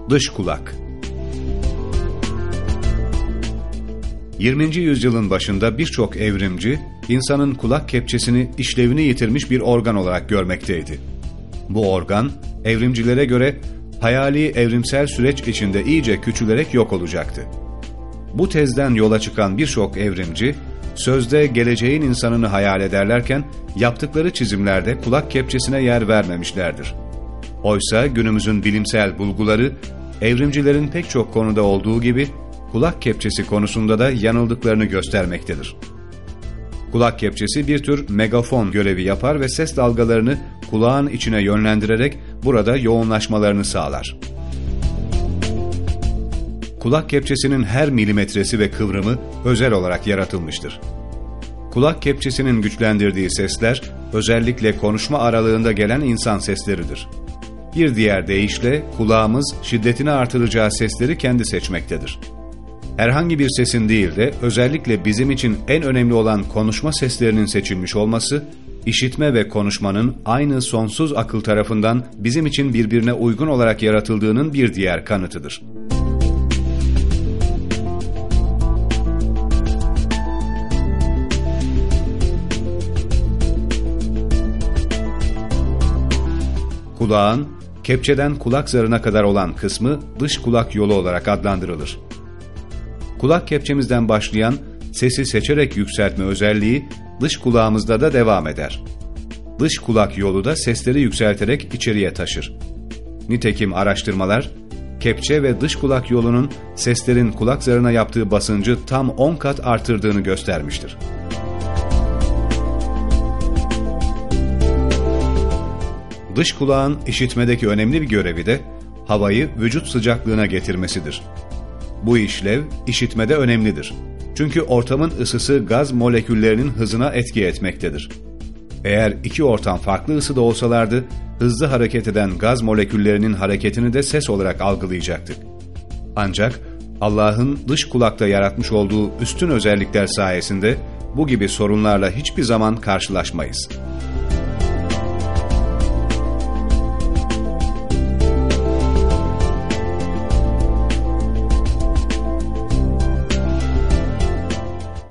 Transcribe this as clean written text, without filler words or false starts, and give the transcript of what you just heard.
Dış kulak. 20. yüzyılın başında birçok evrimci, insanın kulak kepçesini işlevini yitirmiş bir organ olarak görmekteydi. Bu organ, evrimcilere göre hayali evrimsel süreç içinde iyice küçülerek yok olacaktı. Bu tezden yola çıkan birçok evrimci, sözde geleceğin insanını hayal ederlerken, yaptıkları çizimlerde kulak kepçesine yer vermemişlerdir. Oysa günümüzün bilimsel bulguları, evrimcilerin pek çok konuda olduğu gibi, kulak kepçesi konusunda da yanıldıklarını göstermektedir. Kulak kepçesi bir tür megafon görevi yapar ve ses dalgalarını kulağın içine yönlendirerek burada yoğunlaşmalarını sağlar. Kulak kepçesinin her milimetresi ve kıvrımı özel olarak yaratılmıştır. Kulak kepçesinin güçlendirdiği sesler, özellikle konuşma aralığında gelen insan sesleridir. Bir diğer deyişle kulağımız şiddetini artıracağı sesleri kendi seçmektedir. Herhangi bir sesin değil de özellikle bizim için en önemli olan konuşma seslerinin seçilmiş olması, işitme ve konuşmanın aynı sonsuz akıl tarafından bizim için birbirine uygun olarak yaratıldığının bir diğer kanıtıdır. Kulağın, kepçeden kulak zarına kadar olan kısmı dış kulak yolu olarak adlandırılır. Kulak kepçemizden başlayan sesi seçerek yükseltme özelliği dış kulağımızda da devam eder. Dış kulak yolu da sesleri yükselterek içeriye taşır. Nitekim araştırmalar, kepçe ve dış kulak yolunun seslerin kulak zarına yaptığı basıncı tam 10 kat artırdığını göstermiştir. Dış kulağın işitmedeki önemli bir görevi de havayı vücut sıcaklığına getirmesidir. Bu işlev işitmede önemlidir. Çünkü ortamın ısısı gaz moleküllerinin hızına etki etmektedir. Eğer iki ortam farklı ısıda olsalardı, hızlı hareket eden gaz moleküllerinin hareketini de ses olarak algılayacaktık. Ancak Allah'ın dış kulakta yaratmış olduğu üstün özellikler sayesinde bu gibi sorunlarla hiçbir zaman karşılaşmayız.